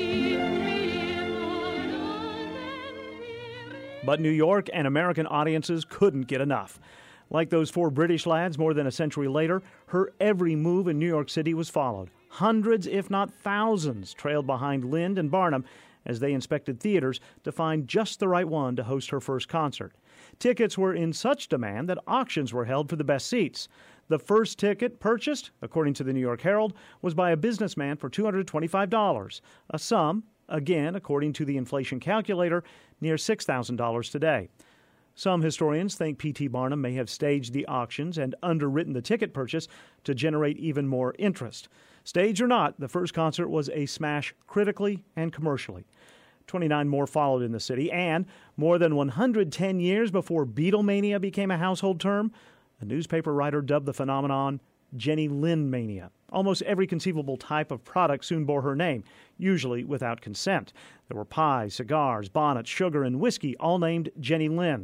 But New York and American audiences couldn't get enough. Like those four British lads more than a century later, her every move in New York City was followed. Hundreds, if not thousands, trailed behind Lind and Barnum as they inspected theaters to find just the right one to host her first concert. Tickets were in such demand that auctions were held for the best seats. The first ticket purchased, according to the New York Herald, was by a businessman for two hundred twenty-five dollars, a sum, again, according to the inflation calculator, near six thousand dollars today. Some historians think P T Barnum may have staged the auctions and underwritten the ticket purchase to generate even more interest. Stage or not, the first concert was a smash critically and commercially. twenty-nine more followed in the city, and more than one hundred ten years before Beatlemania became a household term, a newspaper writer dubbed the phenomenon Jenny Lind mania. Almost every conceivable type of product soon bore her name, usually without consent. There were pies, cigars, bonnets, sugar, and whiskey, all named Jenny Lind.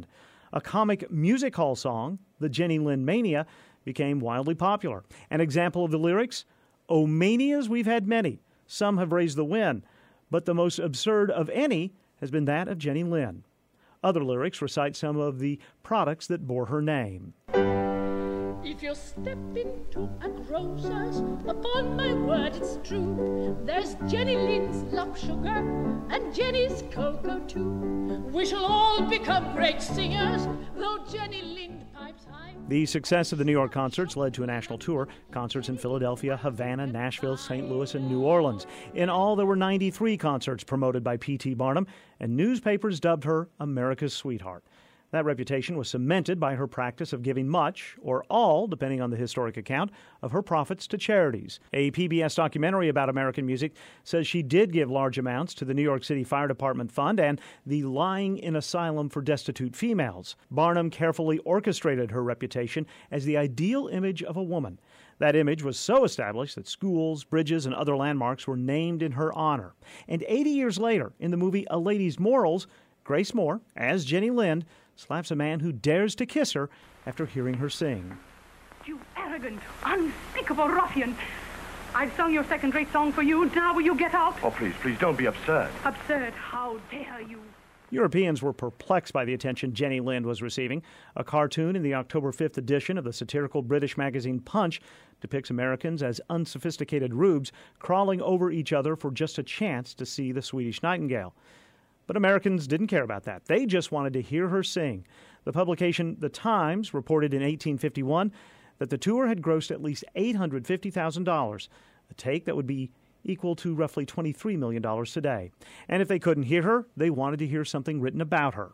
A comic music hall song, the Jenny Lind Mania, became wildly popular. An example of the lyrics, "Oh, manias we've had many, some have raised the wind, but the most absurd of any has been that of Jenny Lind." Other lyrics recite some of the products that bore her name. If you step into a grocer's, upon my word it's true, there's Jenny Lind's lump sugar and Jenny's cocoa too. We shall all become great singers, though Jenny Lind pipes high. The success of the New York concerts led to a national tour, concerts in Philadelphia, Havana, Nashville, Saint Louis, and New Orleans. In all, there were ninety-three concerts promoted by P T Barnum, and newspapers dubbed her America's sweetheart. That reputation was cemented by her practice of giving much, or all, depending on the historic account, of her profits to charities. A P B S documentary about American music says she did give large amounts to the New York City Fire Department Fund and the Lying in Asylum for Destitute Females. Barnum carefully orchestrated her reputation as the ideal image of a woman. That image was so established that schools, bridges, and other landmarks were named in her honor. And eighty years later, in the movie A Lady's Morals, Grace Moore, as Jenny Lind, slaps a man who dares to kiss her after hearing her sing. You arrogant, unspeakable ruffian. I've sung your second-rate song for you. Now will you get out? Oh, please, please, don't be absurd. Absurd? How dare you? Europeans were perplexed by the attention Jenny Lind was receiving. A cartoon in the October fifth edition of the satirical British magazine Punch depicts Americans as unsophisticated rubes crawling over each other for just a chance to see the Swedish Nightingale. But Americans didn't care about that. They just wanted to hear her sing. The publication The Times reported in eighteen fifty-one that the tour had grossed at least eight hundred fifty thousand dollars, a take that would be equal to roughly twenty-three million dollars today. And if they couldn't hear her, they wanted to hear something written about her.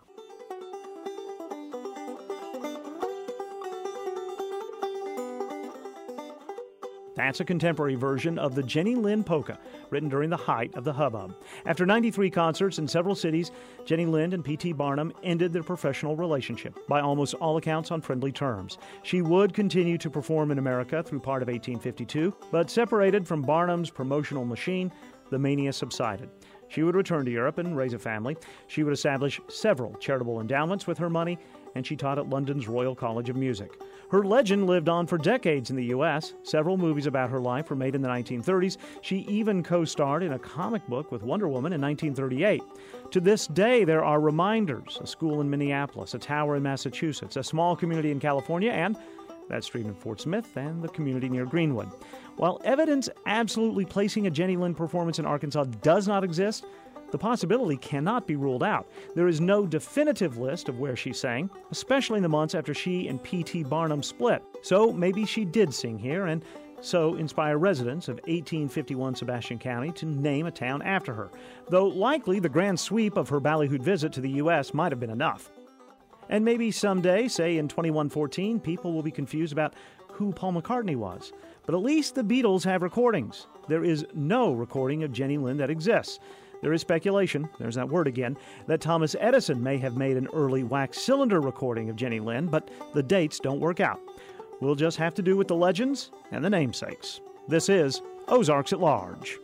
That's a contemporary version of the Jenny Lind polka, written during the height of the hubbub. After ninety-three concerts in several cities, Jenny Lind and P T Barnum ended their professional relationship, by almost all accounts on friendly terms. She would continue to perform in America through part of eighteen fifty-two, but separated from Barnum's promotional machine, the mania subsided. She would return to Europe and raise a family. She would establish several charitable endowments with her money, and she taught at London's Royal College of Music. Her legend lived on for decades in the U S Several movies about her life were made in the nineteen thirties. She even co-starred in a comic book with Wonder Woman in nineteen thirty-eight. To this day, there are reminders, a school in Minneapolis, a tower in Massachusetts, a small community in California, and that street in Fort Smith, and the community near Greenwood. While evidence absolutely placing a Jenny Lind performance in Arkansas does not exist, the possibility cannot be ruled out. There is no definitive list of where she sang, especially in the months after she and P T Barnum split. So maybe she did sing here, and so inspire residents of eighteen fifty-one Sebastian County to name a town after her, though likely the grand sweep of her ballyhooed visit to the U S might have been enough. And maybe someday, say in twenty-one fourteen, people will be confused about who Paul McCartney was. But at least the Beatles have recordings. There is no recording of Jenny Lind that exists. There is speculation, there's that word again, that Thomas Edison may have made an early wax cylinder recording of Jenny Lind, but the dates don't work out. We'll just have to do with the legends and the namesakes. This is Ozarks at Large.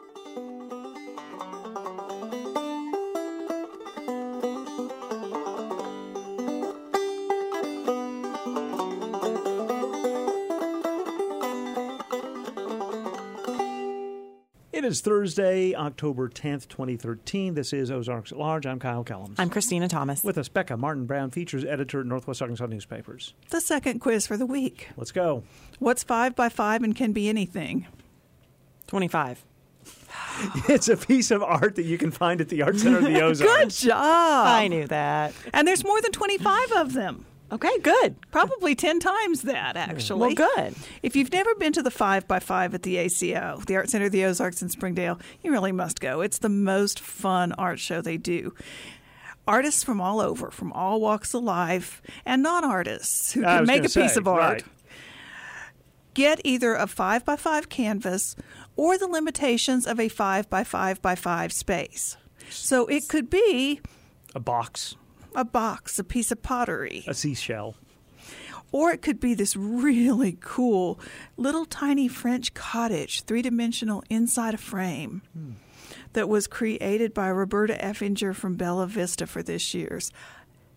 It is Thursday, October tenth, twenty thirteen. This is Ozarks at Large. I'm Kyle Kellums. I'm Christina Thomas. With us, Becca Martin Brown, features editor at Northwest Arkansas Newspapers. The second quiz for the week. Let's go. What's five by five and can be anything? twenty-five. It's a piece of art that you can find at the Art Center of the Ozarks. Good job. I knew that. And there's more than twenty-five of them. Okay, good. Probably ten times that, actually. Well, good. If you've never been to the five by five at the A C O, the Art Center of the Ozarks in Springdale, you really must go. It's the most fun art show they do. Artists from all over, from all walks of life, and non-artists who can make a say, piece of art. Right. Get either a five by five canvas or the limitations of a five by five by five space. So it could be a box. A box, a piece of pottery. A seashell. Or it could be this really cool little tiny French cottage, three-dimensional inside a frame, hmm. that was created by Roberta Effinger from Bella Vista for this year's.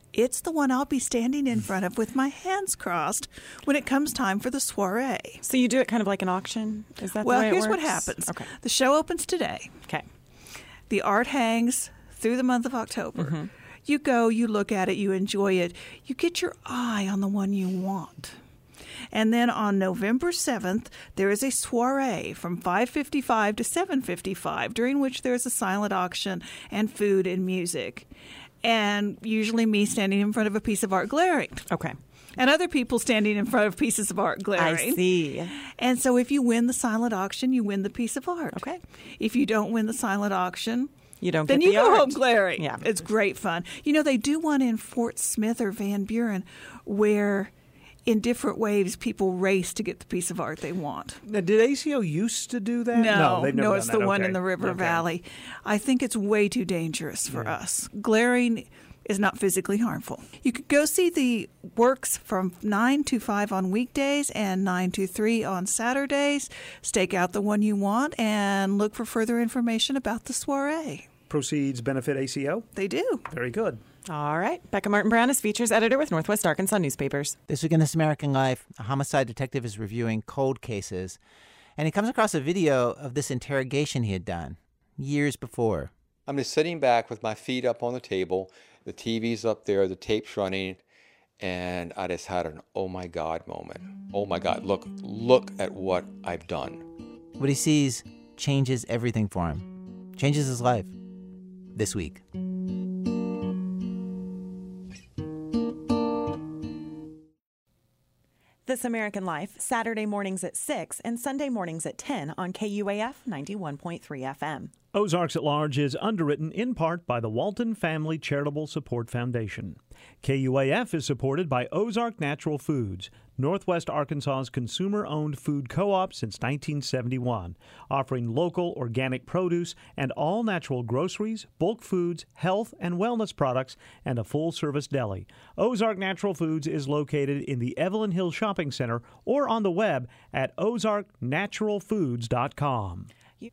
It's the one I'll be standing in front of with my hands crossed when it comes time for the soiree. So you do it kind of like an auction? Is that well, the way it here's works? what happens. Okay. The show opens today. Okay. The art hangs through the month of October. Mm-hmm. You go, you look at it, you enjoy it. You get your eye on the one you want. And then on November seventh, there is a soiree from five fifty-five to seven fifty-five, during which there is a silent auction and food and music. And usually me standing in front of a piece of art glaring. Okay. And other people standing in front of pieces of art glaring. I see. And so if you win the silent auction, you win the piece of art. Okay. If you don't win the silent auction, you don't then get you the go art. home glaring. Yeah. It's great fun. You know, they do one in Fort Smith or Van Buren where in different waves people race to get the piece of art they want. Now, did A C O used to do that? No, they've never no, done it's that. the one Okay. in the River Okay. Valley. I think it's way too dangerous for Yeah. us. Glaring is not physically harmful. You could go see the works from nine to five on weekdays and nine to three on Saturdays. Stake out the one you want and look for further information about the soiree. Proceeds benefit A C O? They do. Very good. All right. Becca Martin Brown is features editor with Northwest Arkansas Newspapers. This week in This American Life, a homicide detective is reviewing cold cases, and he comes across a video of this interrogation he had done years before. I'm just sitting back with my feet up on the table, the T V's up there, the tape's running, and I just had an oh my God moment. Oh my God, look, look at what I've done. What he sees changes everything for him, changes his life. This week. This American Life, Saturday mornings at six and Sunday mornings at ten on K U A F ninety-one point three F M. Ozarks at Large is underwritten in part by the Walton Family Charitable Support Foundation. K U A F is supported by Ozark Natural Foods, Northwest Arkansas's consumer-owned food co-op since nineteen seventy-one, offering local organic produce and all-natural groceries, bulk foods, health and wellness products, and a full-service deli. Ozark Natural Foods is located in the Evelyn Hill Shopping Center or on the web at ozark natural foods dot com.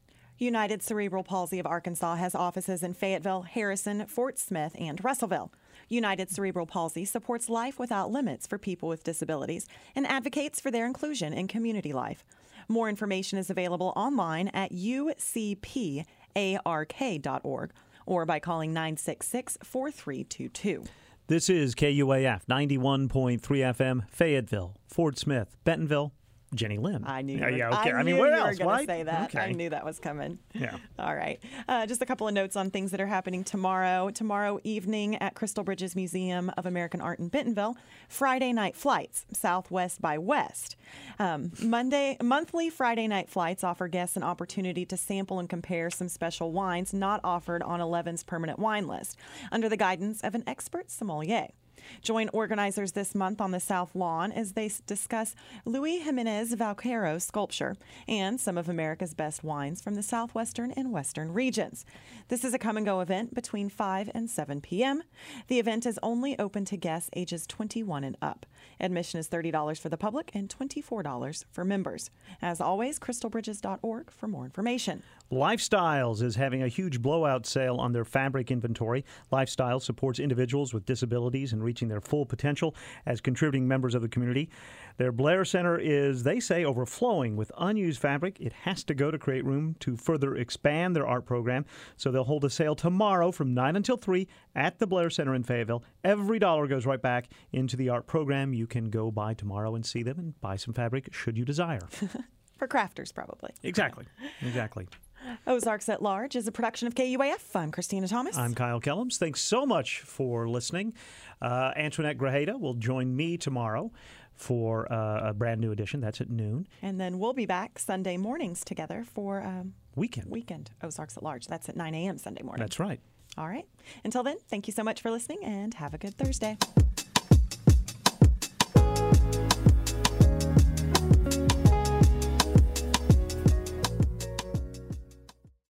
United Cerebral Palsy of Arkansas has offices in Fayetteville, Harrison, Fort Smith, and Russellville. United Cerebral Palsy supports life without limits for people with disabilities and advocates for their inclusion in community life. More information is available online at u c p a r k dot org or by calling nine six six, four three two two. This is K U A F ninety-one point three F M, Fayetteville, Fort Smith, Bentonville. Jenny Lynn. I knew. Yeah, you yeah, were, okay. I, I mean, knew where you else? were going Why? to say that. Okay. I knew that was coming. Yeah. All right. Uh, just a couple of notes on things that are happening tomorrow. Tomorrow evening at Crystal Bridges Museum of American Art in Bentonville, Friday night flights, Southwest by West. Um, Monday, monthly Friday night flights offer guests an opportunity to sample and compare some special wines not offered on Eleven's permanent wine list under the guidance of an expert sommelier. Join organizers this month on the South Lawn as they discuss Luis Jimenez Valquero's sculpture and some of America's best wines from the southwestern and western regions. This is a come-and-go event between five and seven p.m. The event is only open to guests ages twenty-one and up. Admission is thirty dollars for the public and twenty-four dollars for members. As always, crystal bridges dot org for more information. Lifestyles is having a huge blowout sale on their fabric inventory. Lifestyles supports individuals with disabilities in reaching their full potential as contributing members of the community. Their Blair Center is, they say, overflowing with unused fabric. It has to go to create room to further expand their art program. So they'll hold a sale tomorrow from nine until three at the Blair Center in Fayetteville. Every dollar goes right back into the art program. You can go by tomorrow and see them and buy some fabric should you desire. For crafters, probably. Exactly. Exactly. Ozarks at Large is a production of K U A F. I'm Christina Thomas. I'm Kyle Kellums. Thanks so much for listening. Uh, Antoinette Grajeda will join me tomorrow for uh, a brand new edition. That's at noon. And then we'll be back Sunday mornings together for um, Weekend. Weekend Ozarks at Large. That's at nine a.m. Sunday morning. That's right. All right. Until then, thank you so much for listening and have a good Thursday.